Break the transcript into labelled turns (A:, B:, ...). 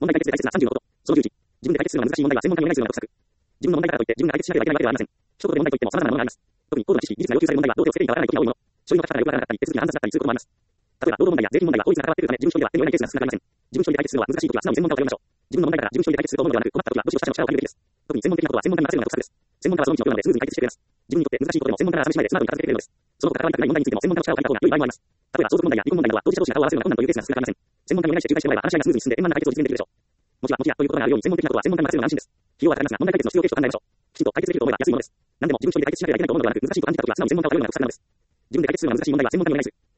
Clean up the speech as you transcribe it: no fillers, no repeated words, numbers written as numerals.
A: 問題解決で解決な30のこと。その11。自分で解決するのは難しい問題は専門家にお願いするのが得策。自分の問題だからといって自分が解決しなければいけないわけではありません。一言で問題といっても様々なものがあります。特に高度な知識、技術が要求される問題はどう手をつけていいかわからないことが多いもの。処理の書き方がよくわからなかったり、手続きが煩雑だったりすることもあります。例えば、労働問題や税金問題は法律が関わっているため、事務処理では手に負えないケースが少なくありません。自分処理で解決するのは難しいときは素直に専門家を頼りましょう。自分の問題だから自分処理で解決すると思うのではなく、困ったときは部署他社の力を借りるべきです。特に専門的なことは専門家に任せるのが得策です。専門家はその道のプロなのでスムーズに解決してくれます。自分にとって難しいことでも専門家なら試しないでスマートに片付けてくれるのです。その他関わりたくない問題についても専門家の力を借りた方が良い場合もあります。例えば、相続問題や離婚問題などは当事者同士が顔を合わせるのが困難というケースが少なくありません。専門家にお願いして仲介してもらえば話し合いがスムーズに進んで円満な解決を実現できるでしょう。もちろんということがあるように専門的なことは専門家に任せるのが安心です。費用はかかりますが、問題解決の必要経費と考えましょう。きちんと解決できると思えば安いものです。何でも自分一人で解決しなければいけないと思うのではなく、難しいと感じたときは素直に専門家を頼るのが得策なのです。自分で解決するのが難しい問題は専門家にお願いする。